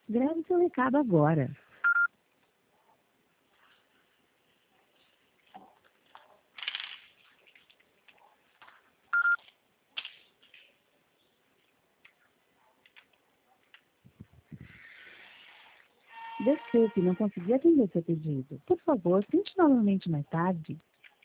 Grave seu recado agora. Desculpe, não consegui atender seu pedido. Por favor, tente novamente mais tarde.